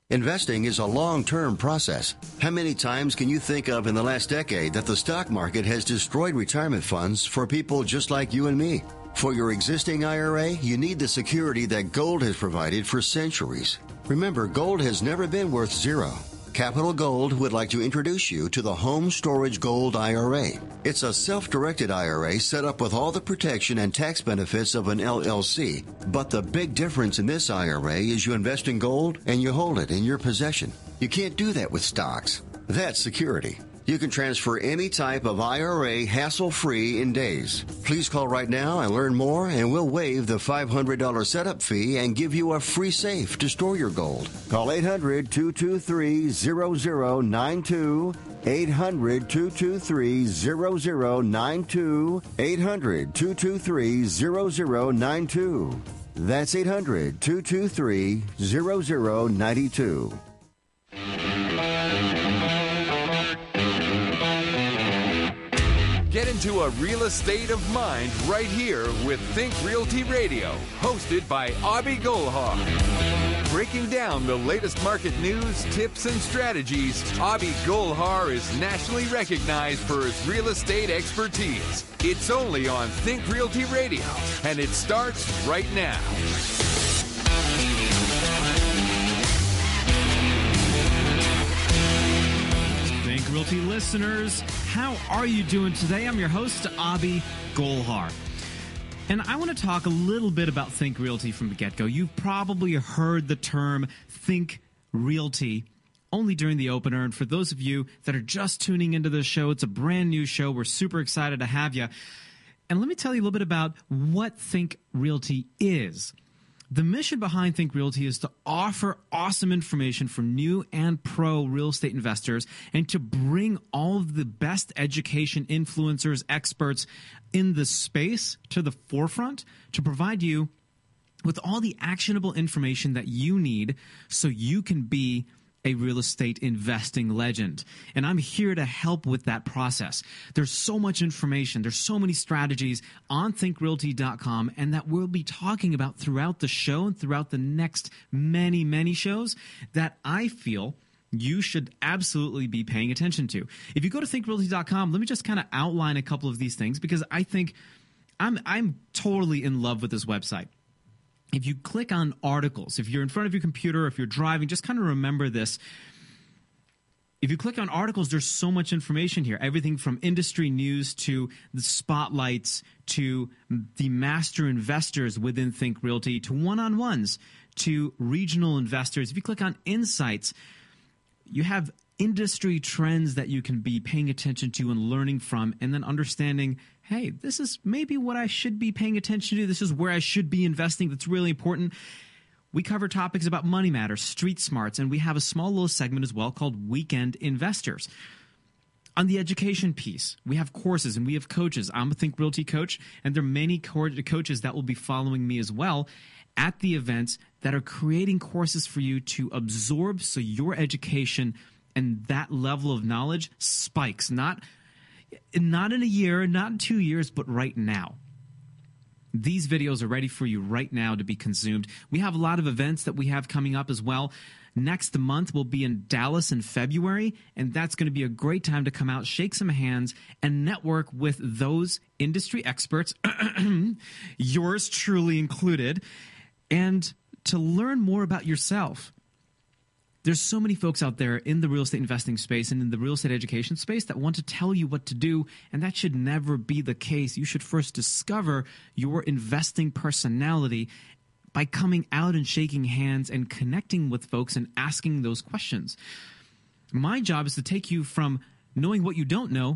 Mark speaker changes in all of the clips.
Speaker 1: Investing is a long-term process. How many times can you think of in the last decade that the stock market has destroyed retirement funds for people just like you and me? For your existing IRA, you need the security that gold has provided for centuries. Remember, gold has never been worth zero. Capital Gold would like to introduce you to the Home Storage Gold IRA. It's a self-directed IRA set up with all the protection and tax benefits of an LLC. But the big difference in this IRA is you invest in gold and you hold it in your possession. You can't do that with stocks. That's security. You can transfer any type of IRA hassle-free in days. Please call right now and learn more, and we'll waive the $500 setup fee and give you a free safe to store your gold. Call 800-223-0092. 800-223-0092. 800-223-0092. That's 800-223-0092.
Speaker 2: Get into a real estate of mind right here with Think Realty Radio, hosted by Abhi Golhar. Breaking down the latest market news, tips, and strategies, Abhi Golhar is nationally recognized for his real estate expertise. It's only on Think Realty Radio, and it starts right now.
Speaker 3: Think Realty listeners, how are you doing today? I'm your host, Abhi Golhar. And I want to talk a little bit about Think Realty from the get-go. You've probably heard the term Think Realty only during the opener. And for those of you that are just tuning into this show, it's a brand new show. We're super excited to have you. And let me tell you a little bit about what Think Realty is. The mission behind Think Realty is to offer awesome information for new and pro real estate investors and to bring all of the best education, influencers, experts in the space to the forefront to provide you with all the actionable information that you need so you can be a real estate investing legend. And I'm here to help with that process. There's so much information. There's so many strategies on thinkrealty.com, and that we'll be talking about throughout the show and throughout the next many, many shows that I feel you should absolutely be paying attention to. If you go to thinkrealty.com, let me just kind of outline a couple of these things because I think I'm totally in love with this website. If you click on articles, if you're in front of your computer, if you're driving, just kind of remember this. If you click on articles, there's so much information here. Everything from industry news to the spotlights to the master investors within Think Realty to one-on-ones to regional investors. If you click on insights, you have industry trends that you can be paying attention to and learning from, and then understanding, hey, this is maybe what I should be paying attention to. This is where I should be investing. That's really important. We cover topics about money matters, street smarts, and we have a small little segment as well called Weekend Investors. On the education piece, we have courses and we have coaches. I'm a Think Realty coach, and there are many coaches that will be following me as well at the events that are creating courses for you to absorb so your education and that level of knowledge spikes, not in a year, not in 2 years, but right now. These videos are ready for you right now to be consumed. We have a lot of events that we have coming up as well. Next month, we'll be in Dallas in February, and that's going to be a great time to come out, shake some hands, and network with those industry experts, yours truly included, and to learn more about yourself. There's so many folks out there in the real estate investing space and in the real estate education space that want to tell you what to do, and that should never be the case. You should first discover your investing personality by coming out and shaking hands and connecting with folks and asking those questions. My job is to take you from knowing what you don't know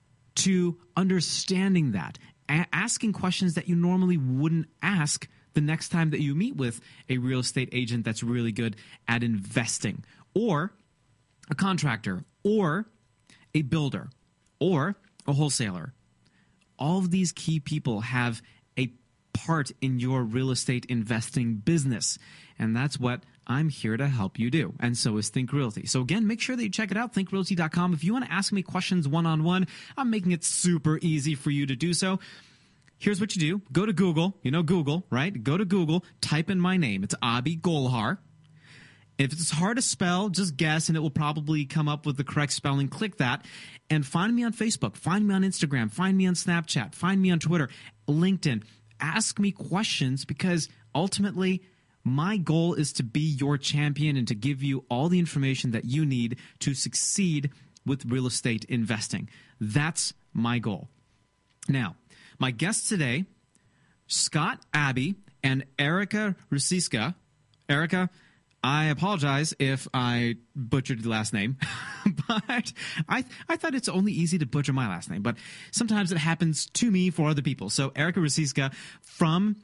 Speaker 3: to understanding that, asking questions that you normally wouldn't ask the next time that you meet with a real estate agent that's really good at investing, or a contractor, or a builder, or a wholesaler. All of these key people have a part in your real estate investing business, and that's what I'm here to help you do, and so is Think Realty. So again, make sure that you check it out, thinkrealty.com. If you want to ask me questions one-on-one, I'm making it super easy for you to do so. Here's what you do. Go to Google. You know Google, right? Go to Google, type in my name. It's Abhi Golhar. If it's hard to spell, just guess, and it will probably come up with the correct spelling. Click that, and find me on Facebook, find me on Instagram, find me on Snapchat, find me on Twitter, LinkedIn. Ask me questions, because ultimately my goal is to be your champion and to give you all the information that you need to succeed with real estate investing. That's my goal. Now, my guests today, Scott Abbey and Erica Rusiska. Erica, I apologize if I butchered the last name, but I thought it's only easy to butcher my last name, but sometimes it happens to me for other people. So Erica Rusiska from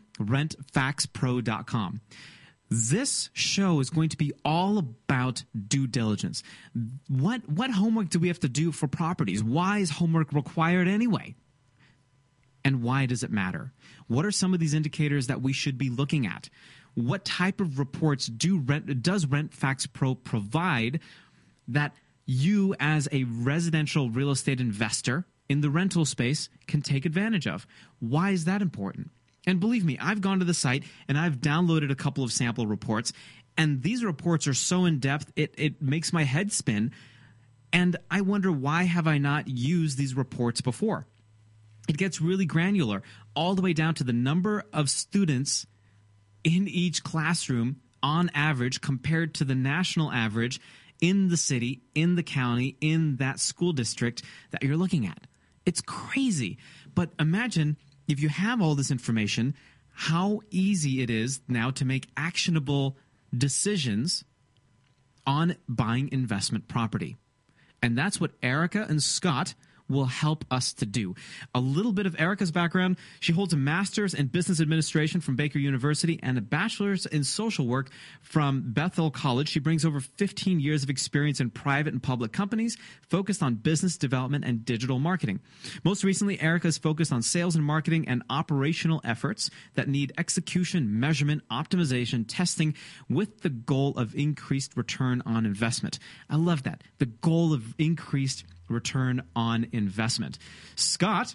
Speaker 3: rentfactspro.com. This show is going to be all about due diligence. What homework do we have to do for properties? Why is homework required anyway? And why does it matter? What are some of these indicators that we should be looking at? What type of reports does RentFacts Pro provide that you as a residential real estate investor in the rental space can take advantage of? Why is that important? And believe me, I've gone to the site and I've downloaded a couple of sample reports, and these reports are so in-depth, it makes my head spin, and I wonder, why have I not used these reports before? It gets really granular, all the way down to the number of students in each classroom on average compared to the national average in the city, in the county, in that school district that you're looking at. It's crazy. But imagine if you have all this information, how easy it is now to make actionable decisions on buying investment property. And that's what Erica and Scott will help us to do. A little bit of Erica's background: she holds a master's in business administration from Baker University and a bachelor's in social work from Bethel College. She brings over 15 years of experience in private and public companies, focused on business development and digital marketing. Most recently, Erica is focused on sales and marketing and operational efforts that need execution, measurement, optimization, testing, with the goal of increased return on investment. I love that. The goal of increased return on investment. Scott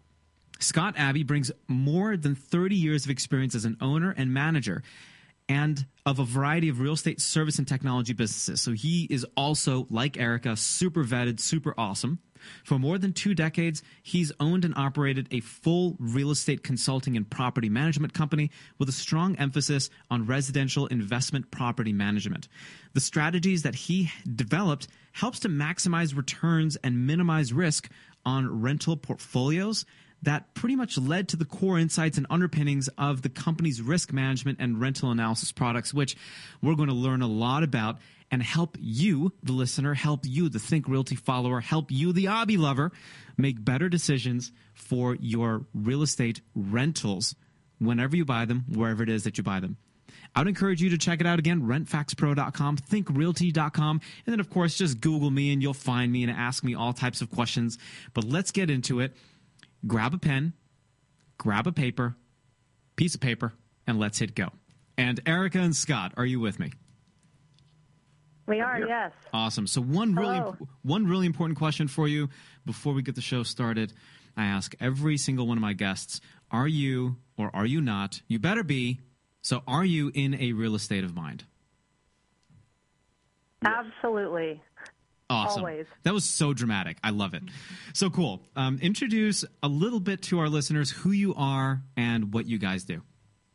Speaker 3: Abbey brings more than 30 years of experience as an owner and manager and of a variety of real estate service and technology businesses. So he is also, like Erica, super vetted, super awesome. For more than 2 decades, he's owned and operated a full real estate consulting and property management company with a strong emphasis on residential investment property management. The strategies that he developed helps to maximize returns and minimize risk on rental portfolios that pretty much led to the core insights and underpinnings of the company's risk management and rental analysis products, which we're going to learn a lot about and help you, the listener, help you, the Think Realty follower, help you, the hobby lover, make better decisions for your real estate rentals whenever you buy them, wherever it is that you buy them. I would encourage you to check it out again, rentfactspro.com, thinkrealty.com, and then, of course, just Google me and you'll find me and ask me all types of questions. But let's get into it. Grab a pen, grab a piece of paper, and let's hit go. And Erica and Scott, are you with me?
Speaker 4: We are, yes.
Speaker 3: Awesome. So one really important question for you before we get the show started. I ask every single one of my guests, are you or are you not? You better be. So are you in a real estate of mind?
Speaker 4: Absolutely.
Speaker 3: Awesome.
Speaker 4: Always.
Speaker 3: That was so dramatic. I love it. So cool. Introduce a little bit to our listeners who you are and what you guys do.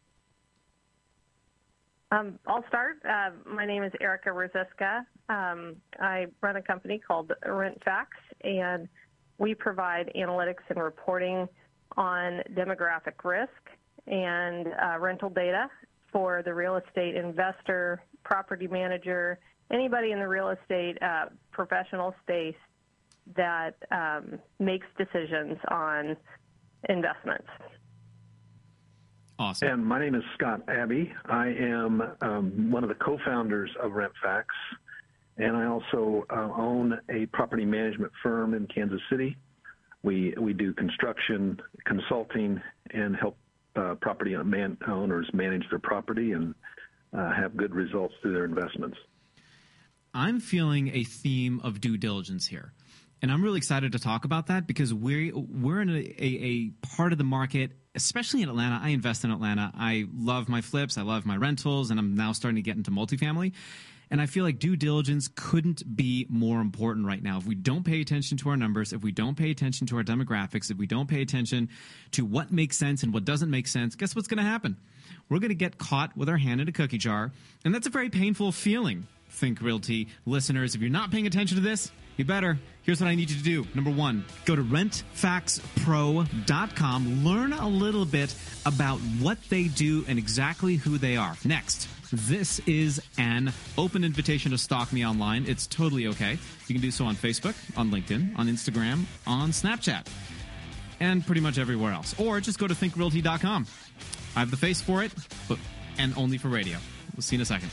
Speaker 4: I'll start. My name is Erica Rusiska. I run a company called RentFacts, and we provide analytics and reporting on demographic risk and rental data for the real estate investor, property manager, anybody in the real estate professional space that makes decisions on investments.
Speaker 3: Awesome.
Speaker 5: And my name is Scott Abbey. I am one of the co-founders of RentFacts, and I also own a property management firm in Kansas City. We do construction, consulting, and help property owners manage their property and have good results through their investments.
Speaker 3: I'm feeling a theme of due diligence here. And I'm really excited to talk about that because we're in a part of the market, especially in Atlanta. I invest in Atlanta. I love my flips. I love my rentals. And I'm now starting to get into multifamily. And I feel like due diligence couldn't be more important right now. If we don't pay attention to our numbers, if we don't pay attention to our demographics, if we don't pay attention to what makes sense and what doesn't make sense, guess what's going to happen? We're going to get caught with our hand in a cookie jar, and that's a very painful feeling. Think Realty listeners, if you're not paying attention to this, you better. Here's what I need you to do. Number one, go to rentfaxpro.com. Learn a little bit about what they do and exactly who they are. Next, this is an open invitation to stalk me online. It's totally okay. You can do so on Facebook, on LinkedIn, on Instagram, on Snapchat, and pretty much everywhere else. Or just go to thinkrealty.com. I have the face for it, and only for radio. We'll see you in a second.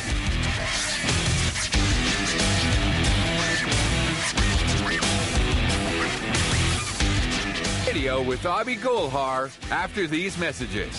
Speaker 2: Radio with Abhi Golhar after these messages.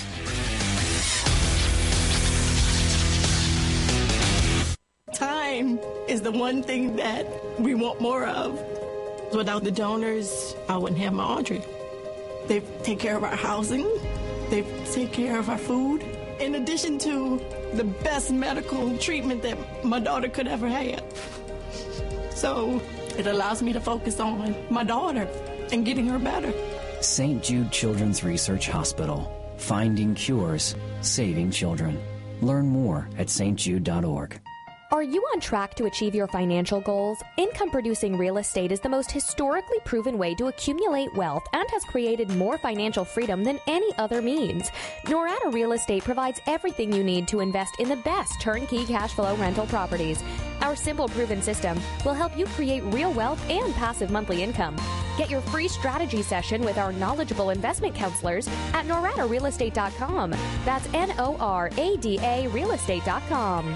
Speaker 6: Time is the one thing that we want more of. Without the donors, I wouldn't have my Audrey. They take care of our housing. They take care of our food. In addition to the best medical treatment that my daughter could ever have. So it allows me to focus on my daughter and getting her better.
Speaker 7: St. Jude Children's Research Hospital. Finding cures, saving children. Learn more at stjude.org.
Speaker 8: Are you on track to achieve your financial goals? Income-producing real estate is the most historically proven way to accumulate wealth and has created more financial freedom than any other means. Norada Real Estate provides everything you need to invest in the best turnkey cash flow rental properties. Our simple, proven system will help you create real wealth and passive monthly income. Get your free strategy session with our knowledgeable investment counselors at noradarealestate.com. That's NORADA realestate.com.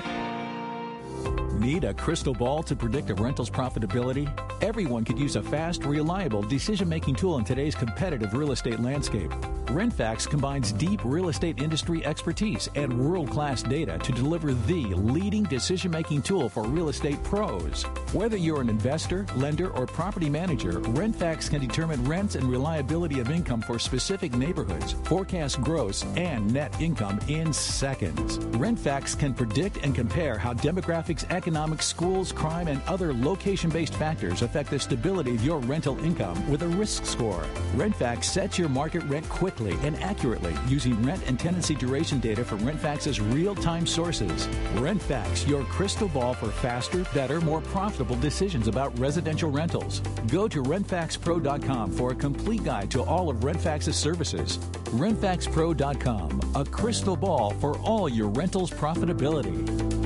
Speaker 9: Need a crystal ball to predict a rental's profitability? Everyone could use a fast, reliable decision-making tool in today's competitive real estate landscape. RentFax combines deep real estate industry expertise and world-class data to deliver the leading decision-making tool for real estate pros. Whether you're an investor, lender, or property manager, RentFax can determine rents and reliability of income for specific neighborhoods, forecast gross and net income in seconds. RentFax can predict and compare how demographics, economics, schools, crime, and other location-based factors affect the stability of your rental income with a risk score. RentFax sets your market rent quickly and accurately using rent and tenancy duration data from RentFax's real-time sources. RentFax, your crystal ball for faster, better, more profitable decisions about residential rentals. Go to rentfaxpro.com for a complete guide to all of RentFax's services. Rentfaxpro.com, a crystal ball for all your rentals profitability.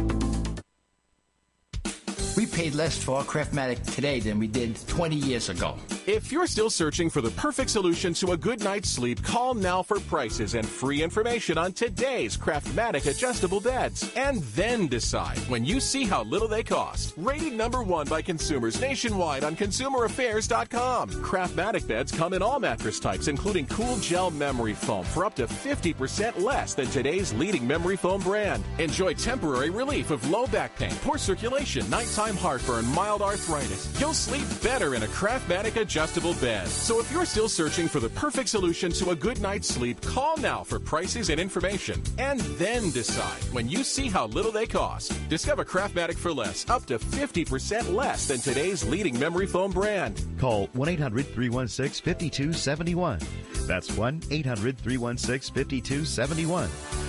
Speaker 10: We paid less for our Craftmatic today than we did 20 years ago.
Speaker 11: If you're still searching for the perfect solution to a good night's sleep, call now for prices and free information on today's Craftmatic adjustable beds. And then decide when you see how little they cost. Rated #1 by consumers nationwide on consumeraffairs.com. Craftmatic beds come in all mattress types, including cool gel memory foam for up to 50% less than today's leading memory foam brand. Enjoy temporary relief of low back pain, poor circulation, nighttime heartburn, mild arthritis. You'll sleep better in a Craftmatic adjustable bed. So if you're still searching for the perfect solution to a good night's sleep, call now for prices and information. And then decide when you see how little they cost. Discover Craftmatic for less, up to 50% less than today's leading memory foam brand.
Speaker 12: Call 1-800-316-5271. That's 1-800-316-5271.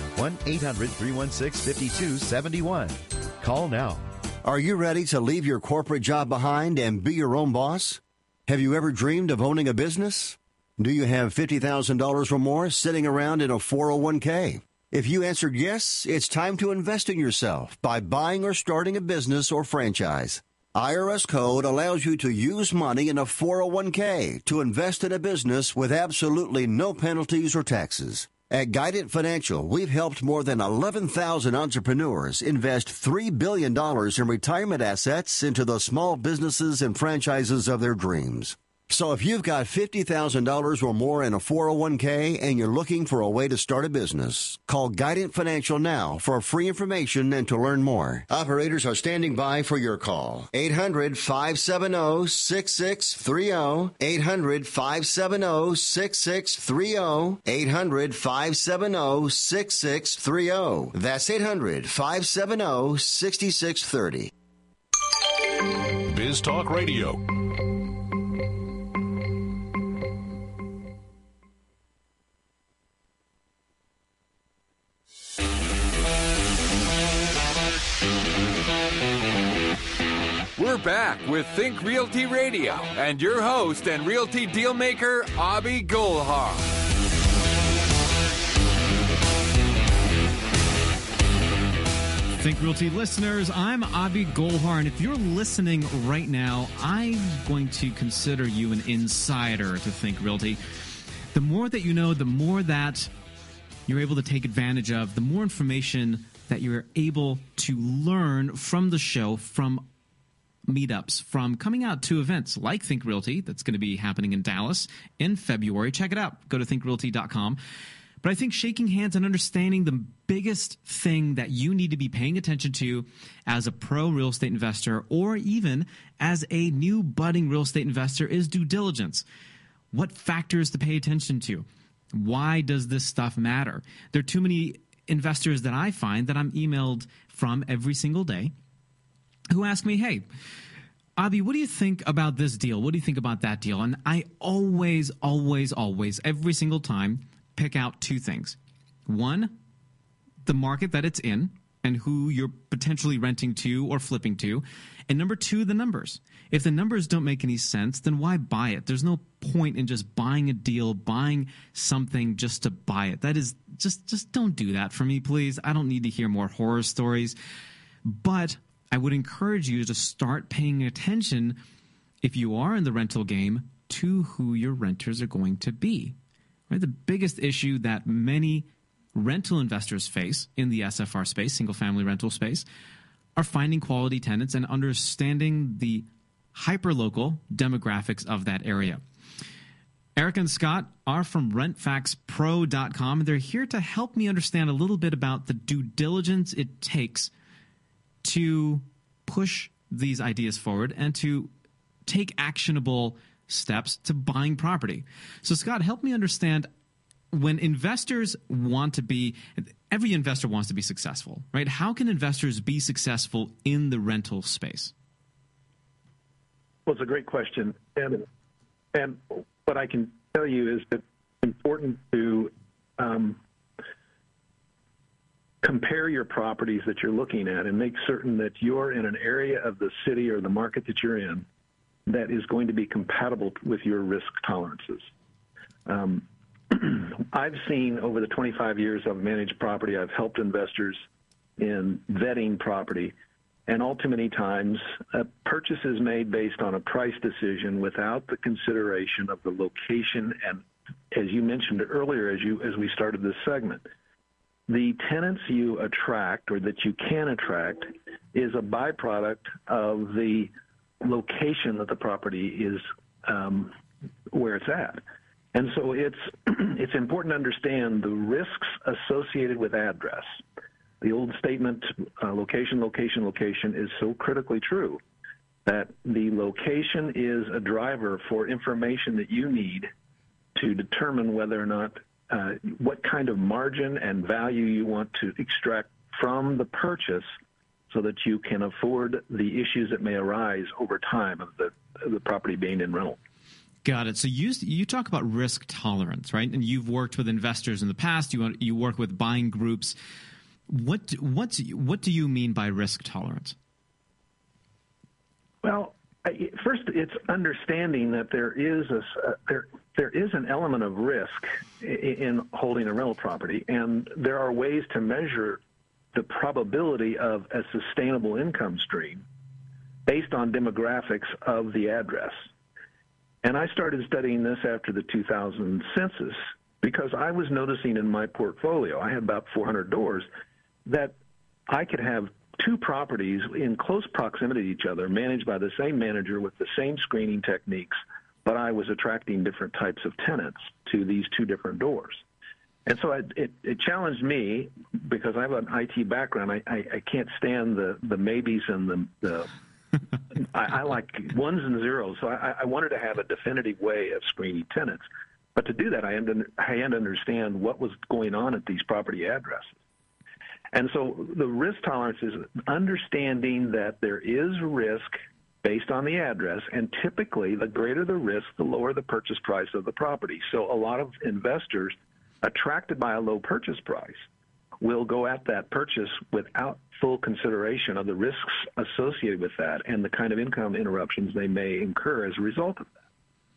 Speaker 12: 1-800-316-5271. Call now.
Speaker 1: Are you ready to leave your corporate job behind and be your own boss? Have you ever dreamed of owning a business? Do you have $50,000 or more sitting around in a 401k? If you answered yes, it's time to invest in yourself by buying or starting a business or franchise. IRS code allows you to use money in a 401k to invest in a business with absolutely no penalties or taxes. At Guidant Financial, we've helped more than 11,000 entrepreneurs invest $3 billion in retirement assets into the small businesses and franchises of their dreams. So if you've got $50,000 or more in a 401k and you're looking for a way to start a business, call Guidant Financial now for free information and to learn more. Operators are standing by for your call. 800-570-6630. 800-570-6630. 800-570-6630. That's 800-570-6630.
Speaker 11: Biz Talk Radio.
Speaker 2: We're back with Think Realty Radio and your host and realty dealmaker, Abhi Golhar.
Speaker 3: Think Realty listeners, I'm Abhi Golhar, and if you're listening right now, I'm going to consider you an insider to Think Realty. The more that you know, the more that you're able to take advantage of, the more information that you're able to learn from the show, from meetups, from coming out to events like Think Realty that's going to be happening in Dallas in February. Check it out. Go to thinkrealty.com. But I think shaking hands and understanding the biggest thing that you need to be paying attention to as a pro real estate investor or even as a new budding real estate investor is due diligence. What factors to pay attention to? Why does this stuff matter? There are too many investors that I find that I'm emailed from every single day who ask me, hey, Abhi, what do you think about this deal? What do you think about that deal? And I always, every single time, pick out two things. One, the market that it's in and who you're potentially renting to or flipping to. And number two, the numbers. If the numbers don't make any sense, then why buy it? There's no point in just buying a deal, buying something just to buy it. That is, just don't do that for me, please. I don't need to hear more horror stories. But I would encourage you to start paying attention, if you are in the rental game, to who your renters are going to be. Right? The biggest issue that many rental investors face in the SFR space, single-family rental space, are finding quality tenants and understanding the hyper-local demographics of that area. Eric and Scott are from RentFactsPro.com, and they're here to help me understand a little bit about the due diligence it takes to push these ideas forward and to take actionable steps to buying property. So, Scott, help me understand, when investors want to be, every investor wants to be successful, right? How can investors be successful in the rental space?
Speaker 5: Well, it's a great question. And what I can tell you is that it's important to compare your properties that you're looking at and make certain that you're in an area of the city or the market that you're in that is going to be compatible with your risk tolerances. I've seen over the 25 years I've managed property, I've helped investors in vetting property, and all too many times a purchase is made based on a price decision without the consideration of the location and, as you mentioned earlier, as we started this segment, the tenants you attract or that you can attract is a byproduct of the location that the property is where it's at. And so it's important to understand the risks associated with address. The old statement, location, location, location, is so critically true that the location is a driver for information that you need to determine whether or not what kind of margin and value you want to extract from the purchase so that you can afford the issues that may arise over time of the property being in rental.
Speaker 3: Got it. So you talk about risk tolerance, right? And you've worked with investors in the past. You work with buying groups. What do you mean by risk tolerance?
Speaker 5: Well, first, it's understanding that there is an element of risk in holding a rental property, and there are ways to measure the probability of a sustainable income stream based on demographics of the address. And I started studying this after the 2000 census because I was noticing in my portfolio, I had about 400 doors, that I could have two properties in close proximity to each other, managed by the same manager with the same screening techniques, but I was attracting different types of tenants to these two different doors. And so it challenged me because I have an IT background. I can't stand the maybes and the I like ones and zeros. So I wanted to have a definitive way of screening tenants. But to do that, I had to understand what was going on at these property addresses. And so the risk tolerance is understanding that there is risk based on the address, and typically the greater the risk, the lower the purchase price of the property. So a lot of investors attracted by a low purchase price will go at that purchase without full consideration of the risks associated with that and the kind of income interruptions they may incur as a result of that.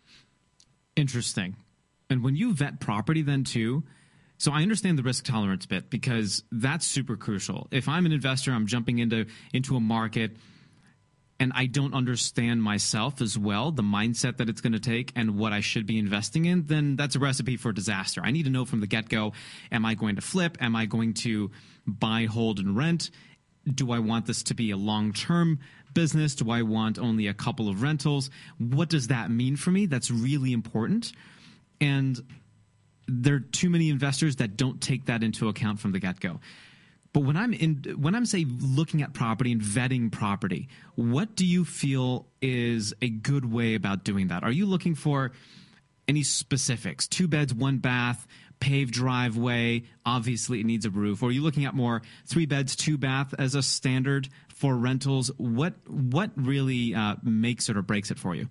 Speaker 3: Interesting. And when you vet property then too, so I understand the risk tolerance bit because that's super crucial. If I'm an investor, I'm jumping into a market and I don't understand myself as well, the mindset that it's going to take and what I should be investing in, then that's a recipe for disaster. I need to know from the get-go, am I going to flip? Am I going to buy, hold, and rent? Do I want this to be a long-term business? Do I want only a couple of rentals? What does that mean for me? That's really important. And there are too many investors that don't take that into account from the get-go. But when I'm say looking at property and vetting property, what do you feel is a good way about doing that? Are you looking for any specifics? 2 beds, 1 bath, paved driveway, obviously it needs a roof. Or are you looking at more 3 beds, 2 bath as a standard for rentals? What really makes it or breaks it for you?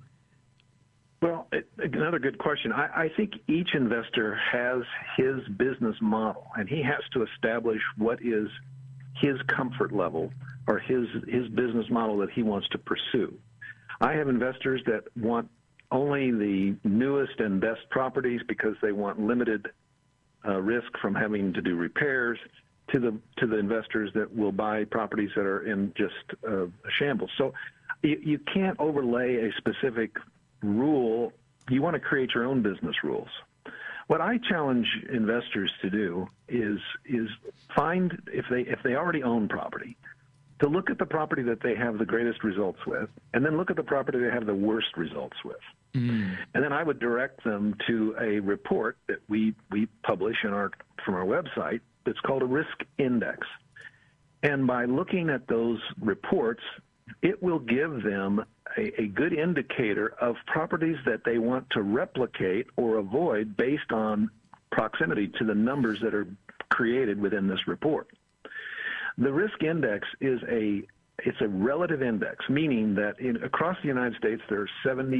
Speaker 5: Well, another good question. I think each investor has his business model, and he has to establish what is his comfort level or his business model that he wants to pursue. I have investors that want only the newest and best properties because they want limited risk from having to do repairs, to the investors that will buy properties that are in just a shambles. So you can't overlay a specific rule. You want to create your own business rules. What I challenge investors to do is find, if they already own property, to look at the property that they have the greatest results with, and then look at the property they have the worst results with. And then I would direct them to a report that we publish from our website that's called a risk index. And by looking at those reports, it will give them a good indicator of properties that they want to replicate or avoid based on proximity to the numbers that are created within this report. The risk index is it's a relative index, meaning that across the United States there are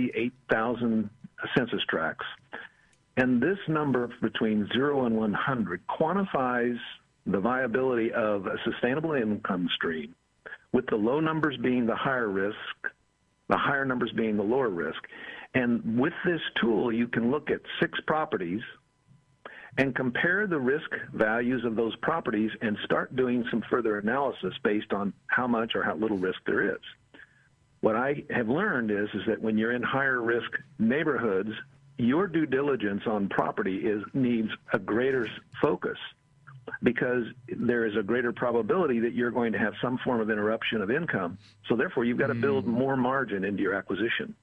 Speaker 5: 78,000 census tracts, and this number between 0 and 100 quantifies the viability of a sustainable income stream, with the low numbers being the higher risk, the higher numbers being the lower risk. And with this tool, you can look at 6 properties and compare the risk values of those properties and start doing some further analysis based on how much or how little risk there is. What I have learned is that when you're in higher risk neighborhoods, your due diligence on property needs a greater focus, because there is a greater probability that you're going to have some form of interruption of income. So therefore, you've got to build more margin into your acquisition.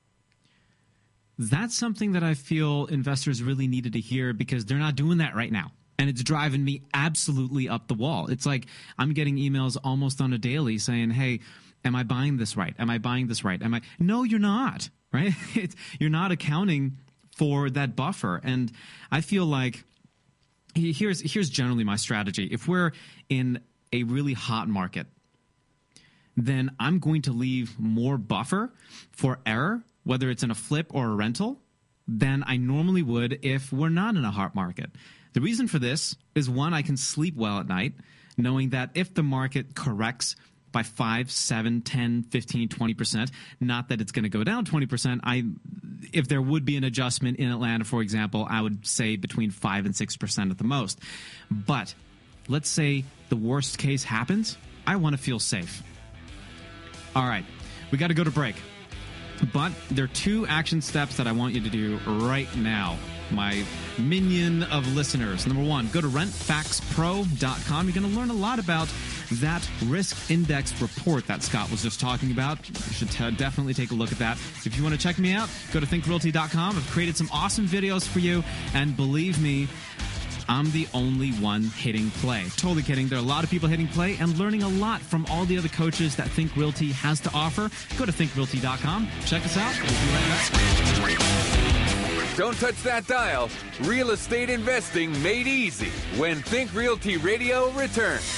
Speaker 3: That's something that I feel investors really needed to hear, because they're not doing that right now. And it's driving me absolutely up the wall. It's like I'm getting emails almost on a daily saying, hey, am I buying this right? Am I buying this right? No, you're not, right? You're not accounting for that buffer. And I feel like here's generally my strategy. If we're in a really hot market, then I'm going to leave more buffer for error, whether it's in a flip or a rental, than I normally would if we're not in a hot market. The reason for this is, one, I can sleep well at night, knowing that if the market corrects by 5, 7, 10, 15, 20%, not that it's going to go down 20%, if there would be an adjustment in Atlanta, for example, I would say between 5 and 6% at the most. But let's say the worst case happens, I want to feel safe. All right, we got to go to break. But there are 2 action steps that I want you to do right now, my minion of listeners. Number 1, go to rentfactspro.com. You're going to learn a lot about that risk index report that Scott was just talking about. You should definitely take a look at that. If you want to check me out, go to thinkrealty.com. I've created some awesome videos for you, and believe me, I'm the only one hitting play. Totally kidding. There are a lot of people hitting play and learning a lot from all the other coaches that Think Realty has to offer. Go to thinkrealty.com. Check us out. We'll be right back.
Speaker 2: Don't touch that dial. Real estate investing made easy when Think Realty Radio returns.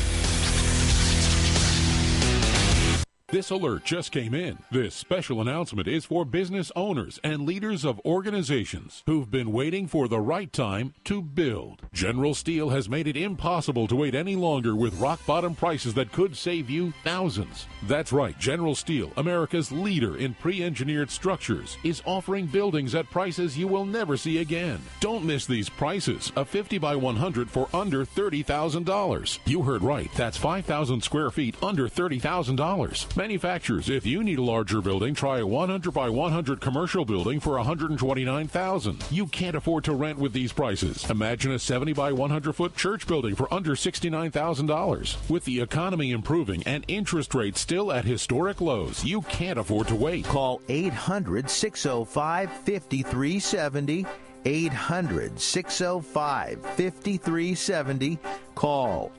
Speaker 13: This alert just came in. This special announcement is for business owners and leaders of organizations who've been waiting for the right time to build. General Steel has made it impossible to wait any longer with rock-bottom prices that could save you thousands. That's right, General Steel, America's leader in pre-engineered structures, is offering buildings at prices you will never see again. Don't miss these prices. A 50 by 100 for under $30,000. You heard right. That's 5,000 square feet under $30,000. Manufacturers, if you need a larger building, try a 100 by 100 commercial building for $129,000. You can't afford to rent with these prices. Imagine a 70 by 100 foot church building for under $69,000. With the economy improving and interest rates still at historic lows, you can't afford to wait.
Speaker 14: Call 800-605-5370. 800-605-5370. Call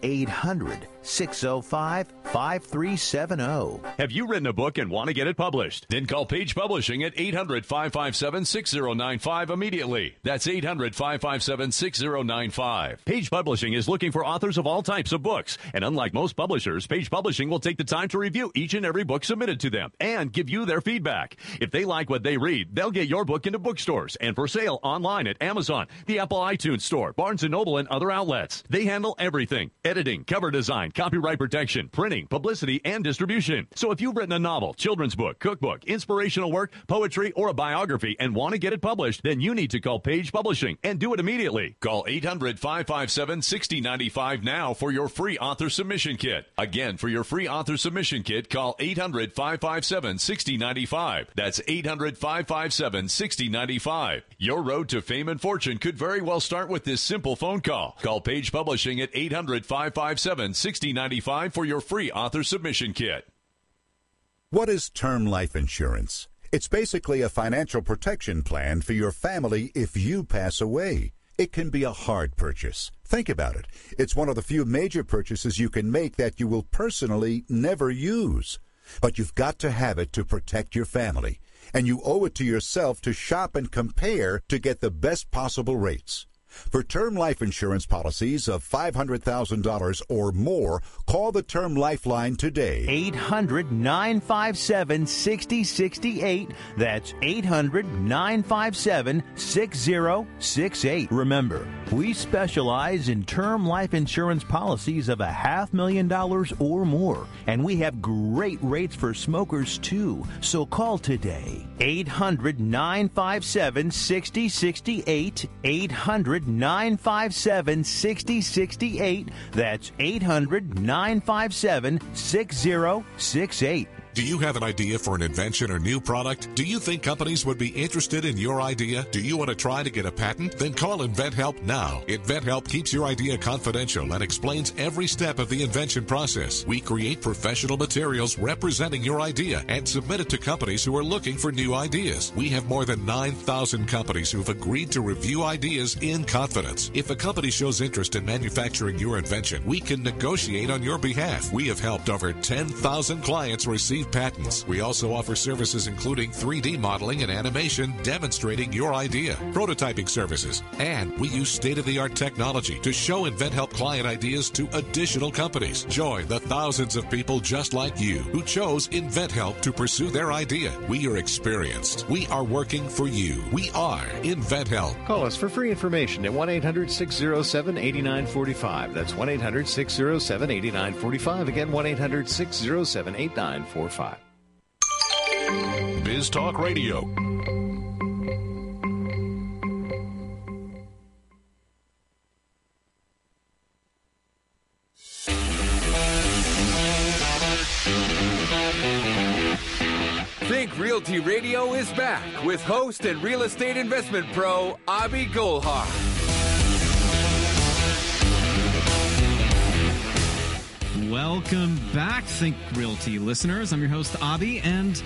Speaker 14: 800-605-5370.
Speaker 15: Have you written a book and want to get it published? Then call Page Publishing at 800-557-6095 immediately. That's 800-557-6095. Page Publishing is looking for authors of all types of books. And unlike most publishers, Page Publishing will take the time to review each and every book submitted to them and give you their feedback. If they like what they read, they'll get your book into bookstores and for sale online at Amazon, the Apple iTunes Store, Barnes & Noble, and other outlets. They handle everything: editing, cover design, copyright protection, printing, publicity, and distribution. So if you've written a novel, children's book, cookbook, inspirational work, poetry, or a biography and want to get it published, then you need to call Page Publishing and do it immediately. Call 800-557-6095 now for your free author submission kit. Again, for your free author submission kit, call 800-557-6095. That's 800-557-6095. Your road to fame and fortune could very well start with this simple phone call. Call Page Publishing at 800-557-6095 for your free author submission kit.
Speaker 16: What is term life insurance? It's basically a financial protection plan for your family if you pass away. It can be a hard purchase. Think about it. It's one of the few major purchases you can make that you will personally never use. But you've got to have it to protect your family. And you owe it to yourself to shop and compare to get the best possible rates. For term life insurance policies of $500,000 or more, call the Term Lifeline today.
Speaker 14: 800-957-6068. That's 800-957-6068. Remember, we specialize in term life insurance policies of $500,000 or more, and we have great rates for smokers too. So call today. 800-957-6068. 800-957-6068. That's 800-957-6068.
Speaker 17: Do you have an idea for an invention or new product? Do you think companies would be interested in your idea? Do you want to try to get a patent? Then call InventHelp now. InventHelp keeps your idea confidential and explains every step of the invention process. We create professional materials representing your idea and submit it to companies who are looking for new ideas. We have more than 9,000 companies who've agreed to review ideas in confidence. If a company shows interest in manufacturing your invention, we can negotiate on your behalf. We have helped over 10,000 clients receive patents. We also offer services including 3D modeling and animation demonstrating your idea, prototyping services, and we use state-of-the-art technology to show InventHelp client ideas to additional companies. Join the thousands of people just like you who chose InventHelp to pursue their idea. We are experienced. We are working for you. We are InventHelp.
Speaker 12: Call us for free information at 1-800-607-8945. That's 1-800-607-8945. Again, 1-800-607-8945.
Speaker 17: Biz Talk Radio.
Speaker 2: Think Realty Radio is back with host and real estate investment pro, Abhi Golhar.
Speaker 3: Welcome back, Think Realty listeners. I'm your host, Abhi, and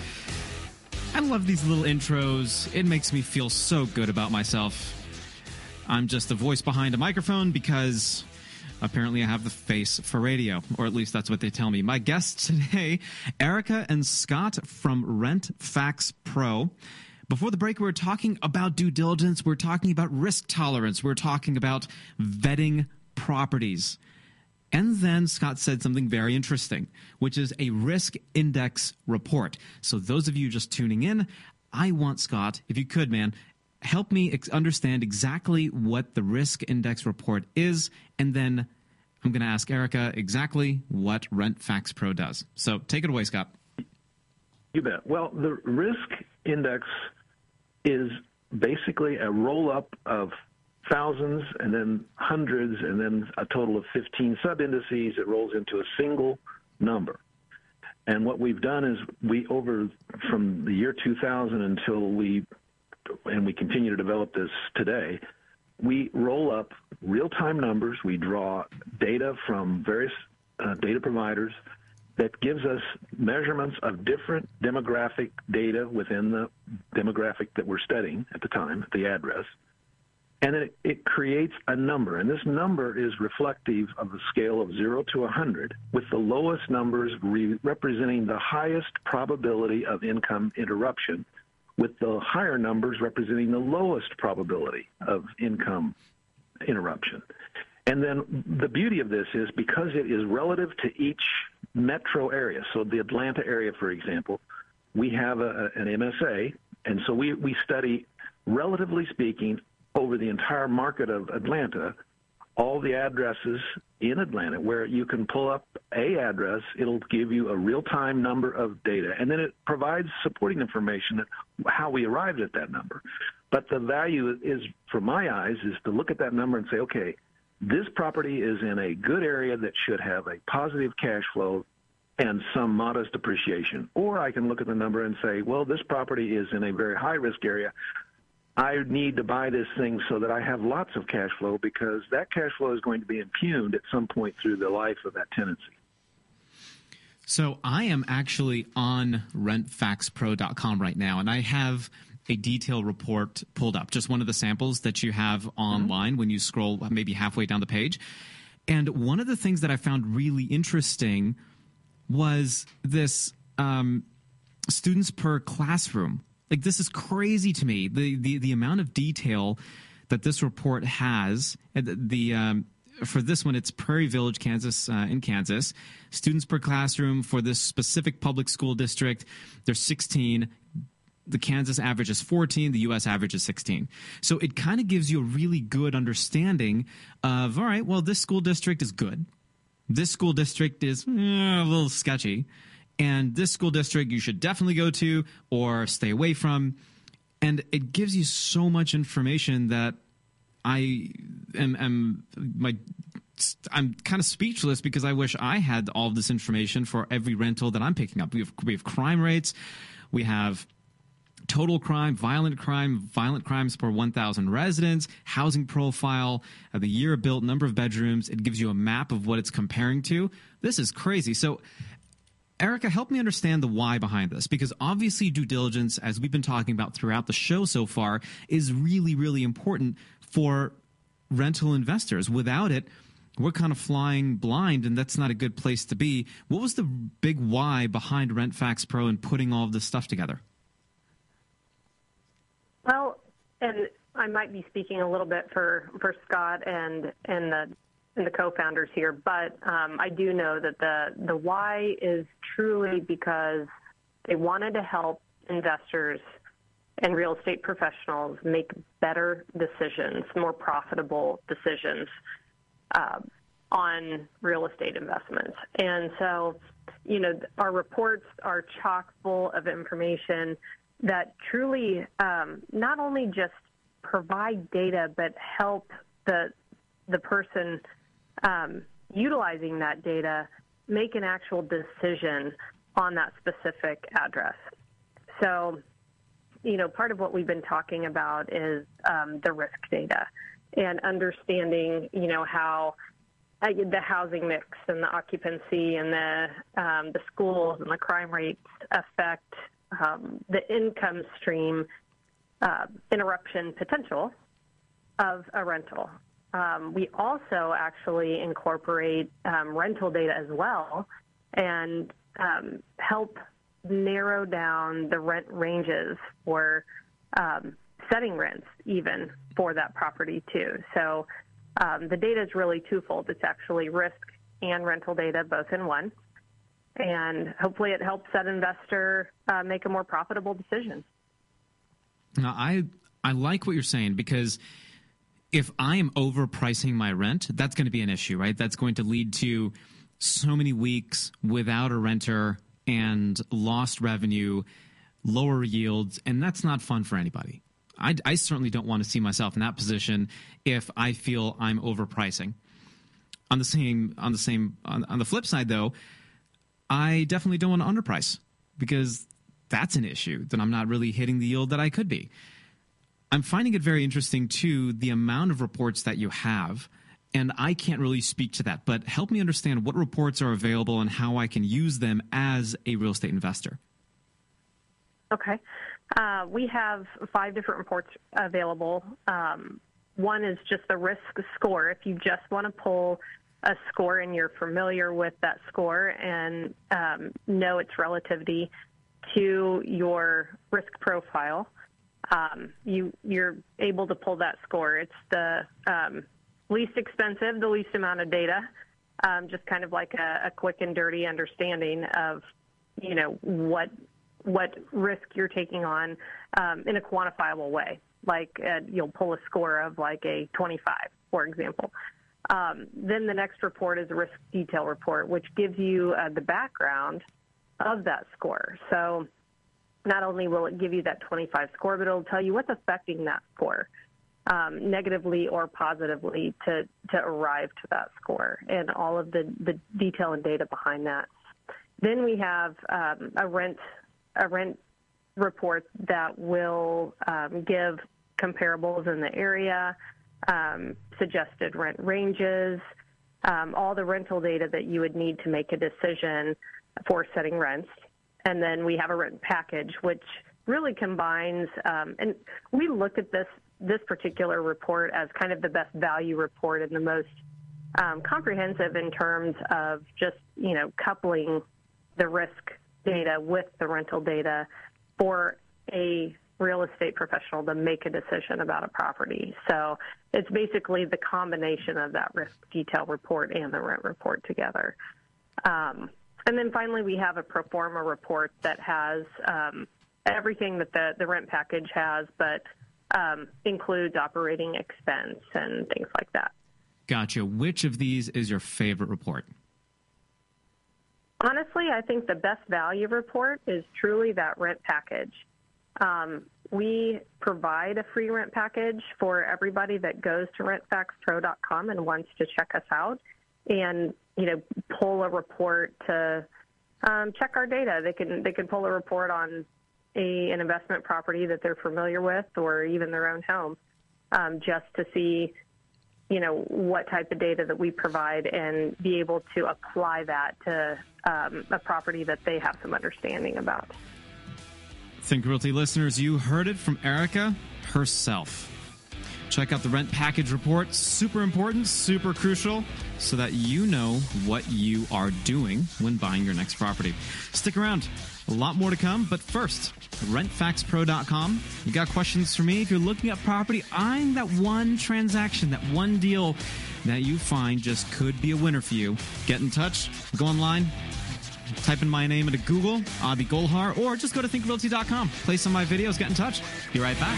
Speaker 3: I love these little intros. It makes me feel so good about myself. I'm just the voice behind a microphone because apparently I have the face for radio, or at least that's what they tell me. My guests today, Erica and Scott from RentFacts Pro. Before the break, we were talking about due diligence. We're talking about risk tolerance. We're talking about vetting properties. And then Scott said something very interesting, which is a risk index report. So those of you just tuning in, I want Scott, if you could, man, help me understand exactly what the risk index report is. And then I'm going to ask Erica exactly what RentFacts Pro does. So take it away, Scott.
Speaker 5: You bet. Well, the risk index is basically a roll-up of thousands and then hundreds and then a total of 15 sub-indices. It rolls into a single number. And what we've done is from the year 2000 until we continue to develop this today, we roll up real-time numbers. We draw data from various data providers that gives us measurements of different demographic data within the demographic that we're studying at the time, the address. And then it creates a number, and this number is reflective of a scale of 0 to 100, with the lowest numbers representing the highest probability of income interruption, with the higher numbers representing the lowest probability of income interruption. And then the beauty of this is because it is relative to each metro area, so the Atlanta area, for example, we have an MSA, and so we study, relatively speaking, over the entire market of Atlanta, all the addresses in Atlanta where you can pull up a address, it'll give you a real-time number of data, and then it provides supporting information at how we arrived at that number. But the value is, from my eyes, is to look at that number and say, okay, this property is in a good area that should have a positive cash flow and some modest appreciation. Or I can look at the number and say, well, this property is in a very high-risk area. I need to buy this thing so that I have lots of cash flow because that cash flow is going to be impugned at some point through the life of that tenancy.
Speaker 3: So I am actually on rentfactspro.com right now, and I have a detailed report pulled up, just one of the samples that you have online when you scroll maybe halfway down the page. And one of the things that I found really interesting was this students per classroom. Like, this is crazy to me. The amount of detail that this report has. For this one, it's Prairie Village, Kansas, in Kansas. Students per classroom for this specific public school district, there's 16. The Kansas average is 14. The U.S. average is 16. So it kind of gives you a really good understanding of, all right, well, this school district is good. This school district is a little sketchy. And this school district you should definitely go to or stay away from. And it gives you so much information that I'm kind of speechless because I wish I had all of this information for every rental that I'm picking up. We have crime rates. We have total crime, violent crimes per 1,000 residents, housing profile, the year built, number of bedrooms. It gives you a map of what it's comparing to. This is crazy. So, Erica, help me understand the why behind this, because obviously due diligence, as we've been talking about throughout the show so far, is really, really important for rental investors. Without it, we're kind of flying blind, and that's not a good place to be. What was the big why behind RentFacts Pro and putting all of this stuff together?
Speaker 4: Well, and I might be speaking a little bit for Scott and the co-founders here, but I do know that the why is truly because they wanted to help investors and real estate professionals make better decisions, more profitable decisions on real estate investments. And so, our reports are chock full of information that truly not only just provide data, but help the person utilizing that data make an actual decision on that specific address. So, part of what we've been talking about is the risk data and understanding, how the housing mix and the occupancy and the schools and the crime rates affect the income stream interruption potential of a rental. We also actually incorporate rental data as well and help narrow down the rent ranges for setting rents even for that property too. So the data is really twofold. It's actually risk and rental data both in one. And hopefully it helps that investor make a more profitable decision.
Speaker 3: Now, I like what you're saying, because if I am overpricing my rent, that's going to be an issue, right? That's going to lead to so many weeks without a renter and lost revenue, lower yields, and that's not fun for anybody. I certainly don't want to see myself in that position if I feel I'm overpricing. On the flip side, though, I definitely don't want to underprice, because that's an issue, that I'm not really hitting the yield that I could be. I'm finding it very interesting, too, the amount of reports that you have, and I can't really speak to that, but help me understand what reports are available and how I can use them as a real estate investor.
Speaker 4: Okay. We have 5 different reports available. One is just the risk score. If you just want to pull a score and you're familiar with that score and know its relativity to your risk profile, you're able to pull that score. It's the least expensive, the least amount of data, just kind of like a quick and dirty understanding of, what risk you're taking on in a quantifiable way. Like you'll pull a score of like a 25, for example. Then the next report is a risk detail report, which gives you the background of that score. So not only will it give you that 25 score, but it'll tell you what's affecting that score, negatively or positively, to arrive to that score, and all of the detail and data behind that. Then we have a rent report that will give comparables in the area, suggested rent ranges, all the rental data that you would need to make a decision for setting rents. And then we have a rent package, which really combines, and we look at this particular report as kind of the best value report and the most comprehensive in terms of just, coupling the risk data with the rental data for a real estate professional to make a decision about a property. So it's basically the combination of that risk detail report and the rent report together. And then finally, we have a pro forma report that has everything that the rent package has, but includes operating expense and things like that.
Speaker 3: Gotcha. Which of these is your favorite report?
Speaker 4: Honestly, I think the best value report is truly that rent package. We provide a free rent package for everybody that goes to rentfaxpro.com and wants to check us out and, pull a report to check our data. They can pull a report on an investment property that they're familiar with, or even their own home, just to see, what type of data that we provide and be able to apply that to a property that they have some understanding about.
Speaker 3: Think Realty listeners, you heard it from Erica herself. Check out the rent package report. Super important, super crucial, so that you know what you are doing when buying your next property. Stick around. A lot more to come, but first, rentfaxpro.com. You got questions for me? If you're looking at property, eyeing that one transaction, that one deal that you find just could be a winner for you, get in touch, go online, type in my name into Google, Abhi Golhar, or just go to thinkrealty.com. Play some of my videos, get in touch. Be right back.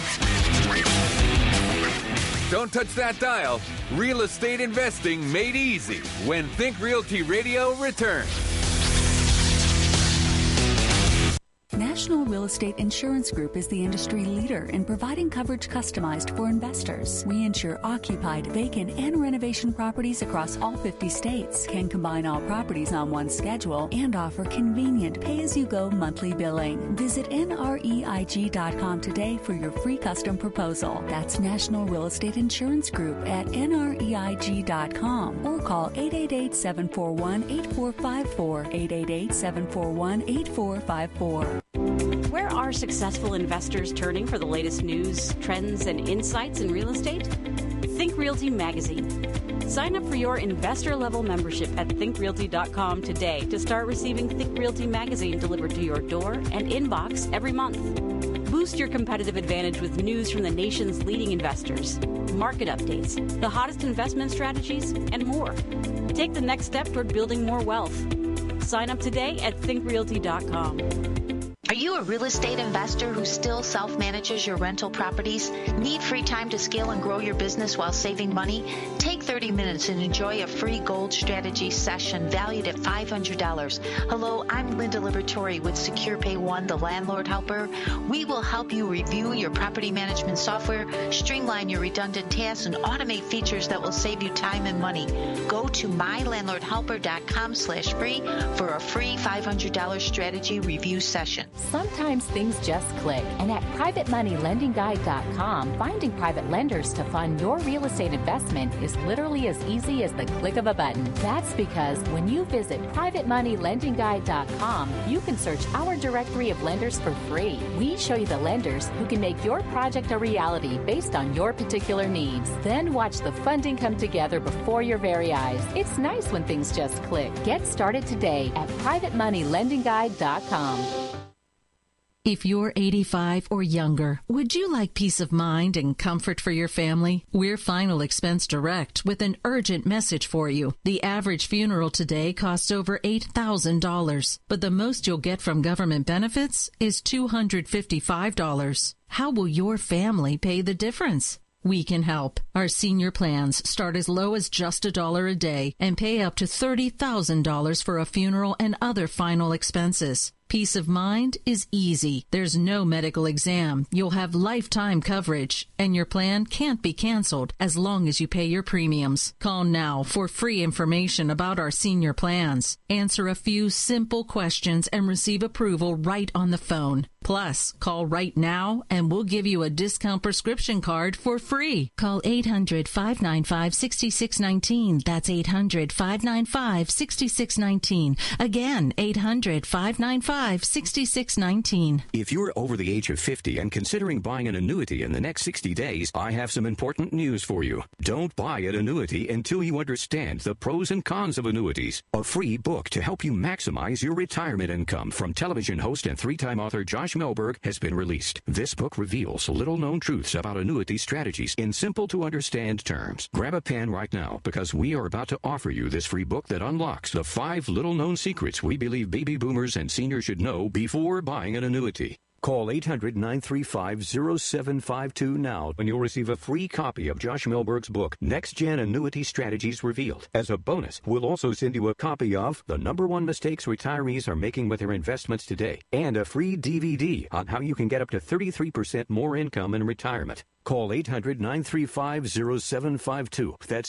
Speaker 2: Don't touch that dial. Real estate investing made easy when Think Realty Radio returns.
Speaker 18: National Real Estate Insurance Group is the industry leader in providing coverage customized for investors. We insure occupied, vacant, and renovation properties across all 50 states, can combine all properties on one schedule, and offer convenient pay-as-you-go monthly billing. Visit nreig.com today for your free custom proposal. That's National Real Estate Insurance Group at nreig.com or call 888-741-8454, 888-741-8454.
Speaker 19: Where are successful investors turning for the latest news, trends, and insights in real estate? Think Realty Magazine. Sign up for your investor-level membership at thinkrealty.com today to start receiving Think Realty Magazine delivered to your door and inbox every month. Boost your competitive advantage with news from the nation's leading investors, market updates, the hottest investment strategies, and more. Take the next step toward building more wealth. Sign up today at thinkrealty.com.
Speaker 20: Are you a real estate investor who still self-manages your rental properties? Need free time to scale and grow your business while saving money? Take 30 minutes and enjoy a free gold strategy session valued at $500. Hello, I'm Linda Liberatore with Secure Pay One, the landlord helper. We will help you review your property management software, streamline your redundant tasks, and automate features that will save you time and money. Go to mylandlordhelper.com/free for a free $500 strategy review session.
Speaker 21: Sometimes things just click, and at privatemoneylendingguide.com, finding private lenders to fund your real estate investment is literally as easy as the click of a button. That's because when you visit privatemoneylendingguide.com, you can search our directory of lenders for free. We show you the lenders who can make your project a reality based on your particular needs. Then watch the funding come together before your very eyes. It's nice when things just click. Get started today at privatemoneylendingguide.com.
Speaker 22: If you're 85 or younger, would you like peace of mind and comfort for your family? We're Final Expense Direct with an urgent message for you. The average funeral today costs over $8,000, but the most you'll get from government benefits is $255. How will your family pay the difference? We can help. Our senior plans start as low as just $1 a day and pay up to $30,000 for a funeral and other final expenses. Peace of mind is easy. There's no medical exam. You'll have lifetime coverage, and your plan can't be canceled as long as you pay your premiums. Call now for free information about our senior plans. Answer a few simple questions and receive approval right on the phone. Plus, call right now and we'll give you a discount prescription card for free. Call 800-595-6619. That's 800-595-6619. Again, 800-595-6619.
Speaker 23: If you're over the age of 50 and considering buying an annuity in the next 60 days, I have some important news for you. Don't buy an annuity until you understand the pros and cons of annuities. A free book to help you maximize your retirement income from television host and three-time author Josh Melberg has been released. This book reveals little-known truths about annuity strategies in simple-to-understand terms. Grab a pen right now because we are about to offer you this free book that unlocks the 5 little-known secrets we believe baby boomers and seniors should know before buying an annuity. Call 800-935-0752 now and you'll receive a free copy of Josh Melberg's book, Next Gen Annuity Strategies Revealed. As a bonus, we'll also send you a copy of The #1 Mistakes Retirees Are Making with Their Investments Today and a free DVD on how you can get up to 33% more income in retirement. Call 800-935-0752. That's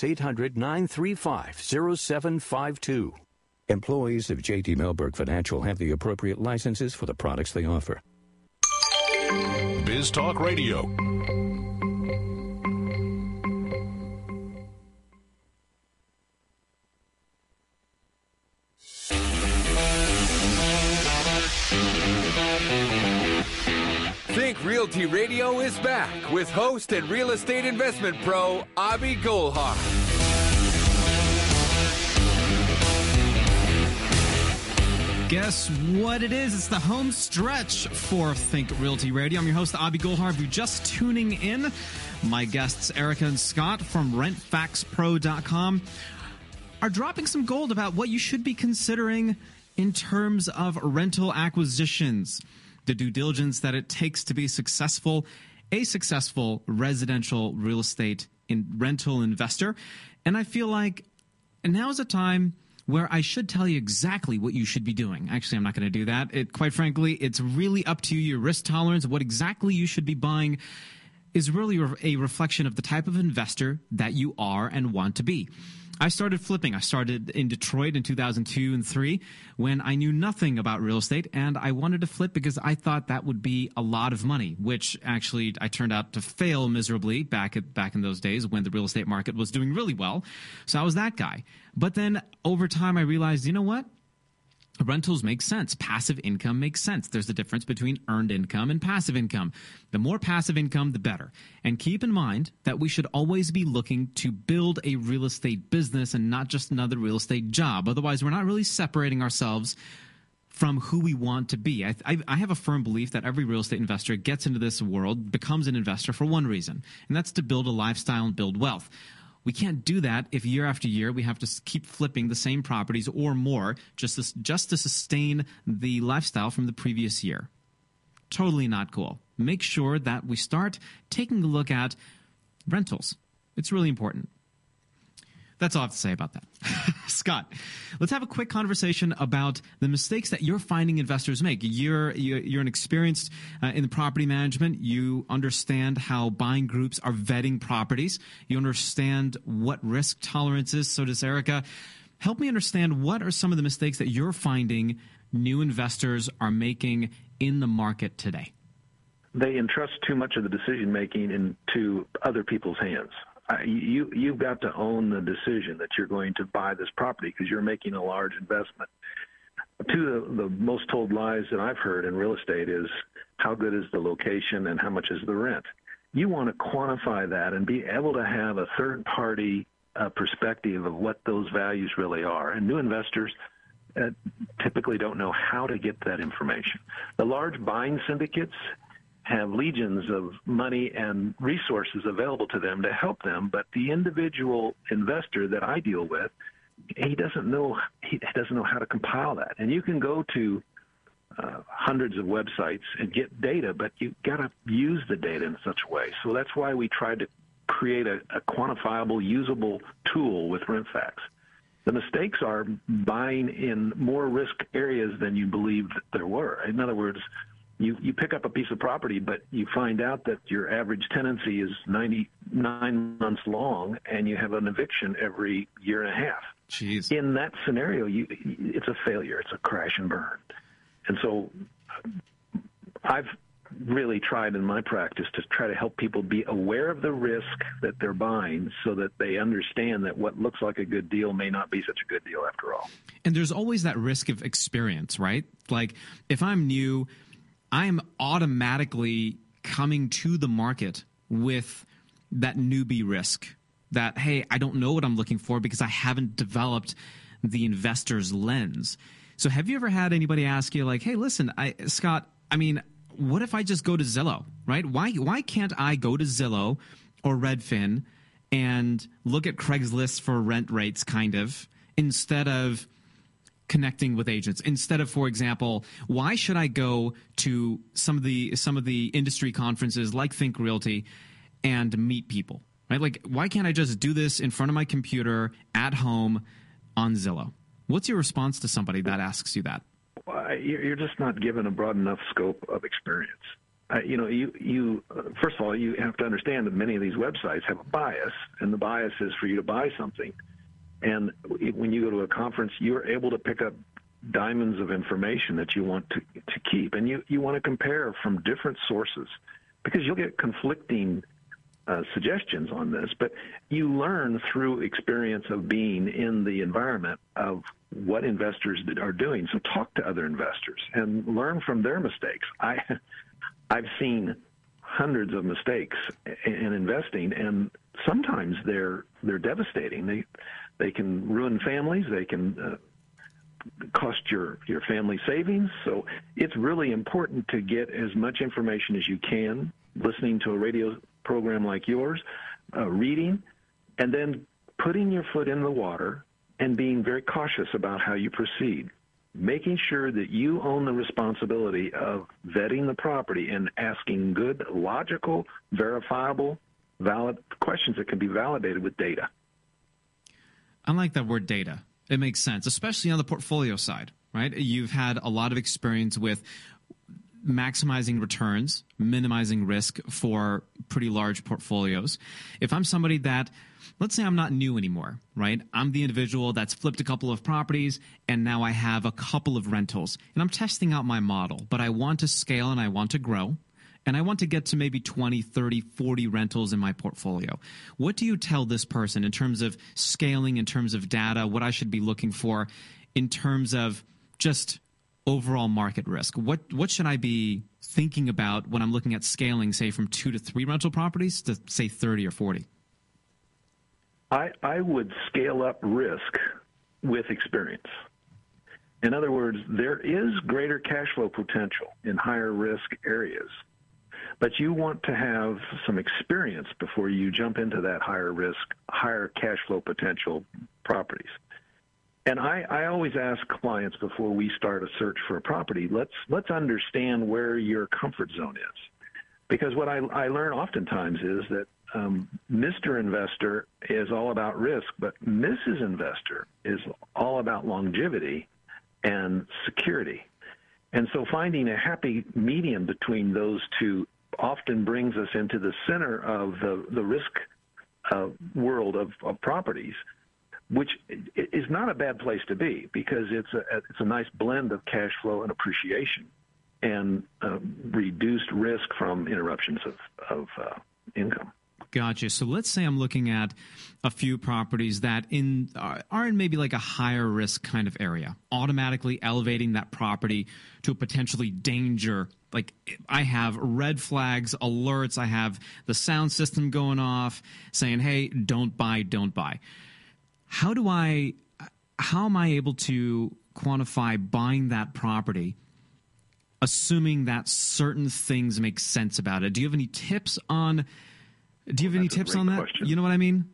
Speaker 23: 800-935-0752. Employees of J.D. Melberg Financial have the appropriate licenses for the products they offer.
Speaker 17: Biz Talk Radio.
Speaker 2: Think Realty Radio is back with host and real estate investment pro, Abhi Golhar.
Speaker 3: Guess what it is? It's the home stretch for Think Realty Radio. I'm your host, Abhi Golhar. If you're just tuning in, my guests, Erica and Scott from RentFactsPro.com, are dropping some gold about what you should be considering in terms of rental acquisitions, the due diligence that it takes to be a successful residential real estate rental investor. And I feel like now is a time where I should tell you exactly what you should be doing. Actually, I'm not going to do that. Quite frankly, it's really up to you, your risk tolerance, what exactly you should be buying is really a reflection of the type of investor that you are and want to be. I started flipping. I started in Detroit in 2002 and 2003 when I knew nothing about real estate, and I wanted to flip because I thought that would be a lot of money, which actually I turned out to fail miserably back in those days when the real estate market was doing really well. So I was that guy. But then over time I realized, you know what? Rentals make sense. Passive income makes sense. There's a difference between earned income and passive income. The more passive income, the better. And keep in mind that we should always be looking to build a real estate business and not just another real estate job. Otherwise, we're not really separating ourselves from who we want to be. I have a firm belief that every real estate investor gets into this world, becomes an investor for one reason, and that's to build a lifestyle and build wealth. We can't do that if year after year we have to keep flipping the same properties or more just to sustain the lifestyle from the previous year. Totally not cool. Make sure that we start taking a look at rentals. It's really important. That's all I have to say about that. Scott, let's have a quick conversation about the mistakes that you're finding investors make. You're an experienced in the property management. You understand how buying groups are vetting properties. You understand what risk tolerance is. So does Erica. Help me understand what are some of the mistakes that you're finding new investors are making in the market today.
Speaker 5: They entrust too much of the decision-making into other people's hands. You've got to own the decision that you're going to buy this property because you're making a large investment. Two of the most told lies that I've heard in real estate is how good is the location and how much is the rent. You want to quantify that and be able to have a third-party perspective of what those values really are. And new investors typically don't know how to get that information. The large buying syndicates have legions of money and resources available to them to help them, but the individual investor that I deal with, he doesn't know how to compile that. And you can go to hundreds of websites and get data, but you've got to use the data in such a way. So that's why we tried to create a quantifiable, usable tool with RentFacts. The mistakes are buying in more risk areas than you believed that there were. In other words, you pick up a piece of property, but you find out that your average tenancy is 99 months long, and you have an eviction every year and a half.
Speaker 3: Jeez.
Speaker 5: In that scenario, it's a failure. It's a crash and burn. And so I've really tried in my practice to try to help people be aware of the risk that they're buying so that they understand that what looks like a good deal may not be such a good deal after all.
Speaker 3: And there's always that risk of experience, right? Like if I'm new, I'm automatically coming to the market with that newbie risk that, hey, I don't know what I'm looking for because I haven't developed the investor's lens. So have you ever had anybody ask you like, hey, listen, Scott, I mean, what if I just go to Zillow, right? Why can't I go to Zillow or Redfin and look at Craigslist for rent rates kind of instead of connecting with agents? Instead of, for example, why should I go to some of the industry conferences like Think Realty and meet people, right? Like, why can't I just do this in front of my computer at home on Zillow? What's your response to somebody that asks you that?
Speaker 5: You're just not given a broad enough scope of experience. You first of all, you have to understand that many of these websites have a bias, and the bias is for you to buy something. And when you go to a conference, you're able to pick up diamonds of information that you want to keep. And you want to compare from different sources because you'll get conflicting suggestions on this. But you learn through experience of being in the environment of what investors are doing. So talk to other investors and learn from their mistakes. I've seen hundreds of mistakes in investing, and sometimes they're devastating. They can ruin families. They can cost your family savings. So it's really important to get as much information as you can, listening to a radio program like yours, reading, and then putting your foot in the water and being very cautious about how you proceed, making sure that you own the responsibility of vetting the property and asking good, logical, verifiable, valid questions that can be validated with data.
Speaker 3: I like that word data. It makes sense, especially on the portfolio side, right? You've had a lot of experience with maximizing returns, minimizing risk for pretty large portfolios. If I'm somebody that, let's say I'm not new anymore, right? I'm the individual that's flipped a couple of properties and now I have a couple of rentals and I'm testing out my model, but I want to scale and I want to grow and I want to get to maybe 20, 30, 40 rentals in my portfolio. What do you tell this person in terms of scaling, in terms of data, what I should be looking for in terms of just overall market risk? What should I be thinking about when I'm looking at scaling, say, from 2 to 3 rental properties to, say, 30 or 40?
Speaker 5: I would scale up risk with experience. In other words, there is greater cash flow potential in higher risk areas, but you want to have some experience before you jump into that higher risk, higher cash flow potential properties. And I always ask clients before we start a search for a property, let's understand where your comfort zone is. Because what I learn oftentimes is that Mr. Investor is all about risk, but Mrs. Investor is all about longevity and security. And so finding a happy medium between those two often brings us into the center of the risk world of properties, which is not a bad place to be because it's a nice blend of cash flow and appreciation and reduced risk from interruptions of income.
Speaker 3: Gotcha. So let's say I'm looking at a few properties that are in maybe like a higher risk kind of area, automatically elevating that property to a potentially danger. Like I have red flags, alerts, I have the sound system going off saying, hey, don't buy, don't buy. How am I able to quantify buying that property, assuming that certain things make sense about it? Do you have any tips on that?
Speaker 5: Question.
Speaker 3: You know what I mean?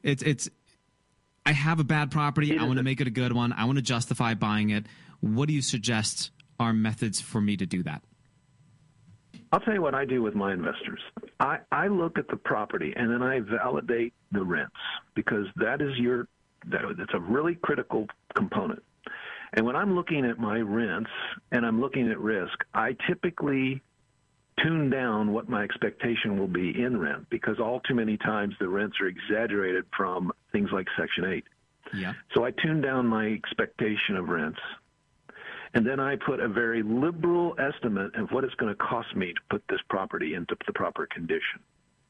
Speaker 3: I have a bad property. I want to make it a good one. I want to justify buying it. What do you suggest are methods for me to do that?
Speaker 5: I'll tell you what I do with my investors. I look at the property and then I validate the rents because that's a really critical component. And when I'm looking at my rents and I'm looking at risk, I typically tune down what my expectation will be in rent because all too many times the rents are exaggerated from things like Section 8.
Speaker 3: Yeah.
Speaker 5: So I tune down my expectation of rents, and then I put a very liberal estimate of what it's going to cost me to put this property into the proper condition.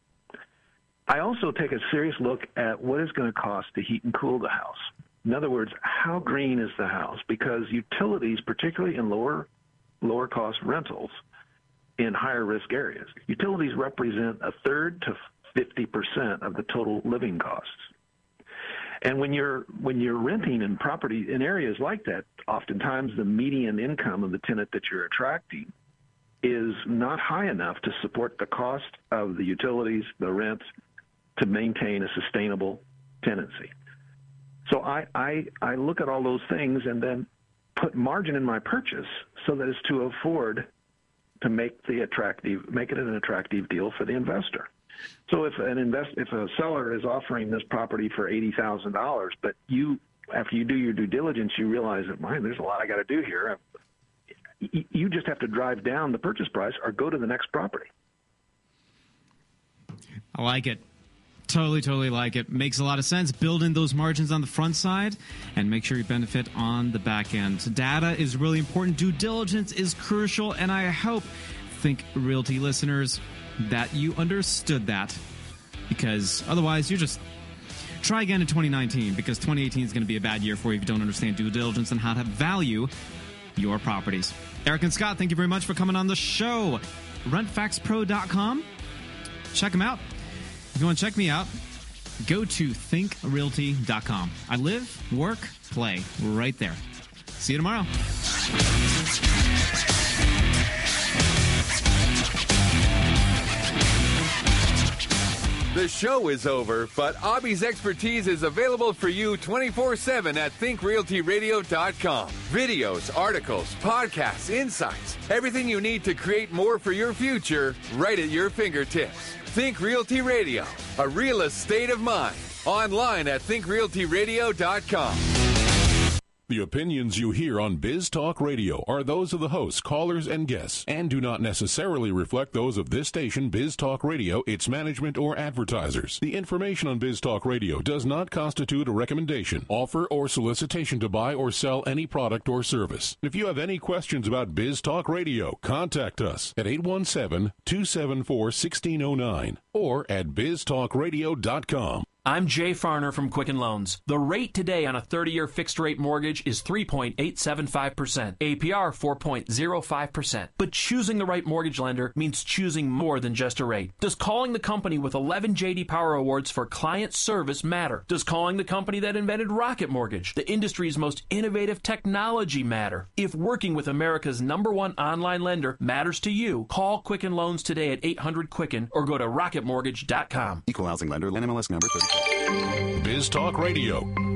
Speaker 5: I also take a serious look at what it's going to cost to heat and cool the house. In other words, how green is the house? Because utilities, particularly in lower cost rentals in higher risk areas, utilities represent a third to 50% of the total living costs. And when you're renting in property in areas like that, oftentimes the median income of the tenant that you're attracting is not high enough to support the cost of the utilities, the rents, to maintain a sustainable tenancy. So I look at all those things and then put margin in my purchase so that it's to afford to make it an attractive deal for the investor. So if a seller is offering this property for $80,000, but after you do your due diligence, you realize that, man, there's a lot I got to do here. You just have to drive down the purchase price or go to the next property.
Speaker 3: I like it. Totally like it. Makes a lot of sense. Build in those margins on the front side and make sure you benefit on the back end. Data is really important. Due diligence is crucial. And I hope, Think Realty listeners, that you understood that, because otherwise you just try again in 2019, because 2018 is going to be a bad year for you if you don't understand due diligence and how to value your properties. Eric and Scott, thank you very much for coming on the show. RentFactsPro.com. Check them out. If you want to check me out, go to thinkrealty.com. I live, work, play right there. See you tomorrow.
Speaker 2: The show is over, but Abby's expertise is available for you 24/7 at thinkrealtyradio.com. Videos, articles, podcasts, insights, everything you need to create more for your future right at your fingertips. Think Realty Radio, a real estate of mind. Online at thinkrealtyradio.com.
Speaker 13: The opinions you hear on Biz Talk Radio are those of the hosts, callers, and guests, and do not necessarily reflect those of this station, Biz Talk Radio, its management, or advertisers. The information on Biz Talk Radio does not constitute a recommendation, offer, or solicitation to buy or sell any product or service. If you have any questions about Biz Talk Radio, contact us at 817-274-1609 or at biztalkradio.com.
Speaker 6: I'm Jay Farner from Quicken Loans. The rate today on a 30-year fixed-rate mortgage is 3.875%, APR 4.05%. But choosing the right mortgage lender means choosing more than just a rate. Does calling the company with 11 J.D. Power Awards for client service matter? Does calling the company that invented Rocket Mortgage, the industry's most innovative technology, matter? If working with America's #1 online lender matters to you, call Quicken Loans today at 800-QUICKEN or go to rocketmortgage.com.
Speaker 7: Equal housing lender, NMLS number 30.
Speaker 13: Biz Talk Radio.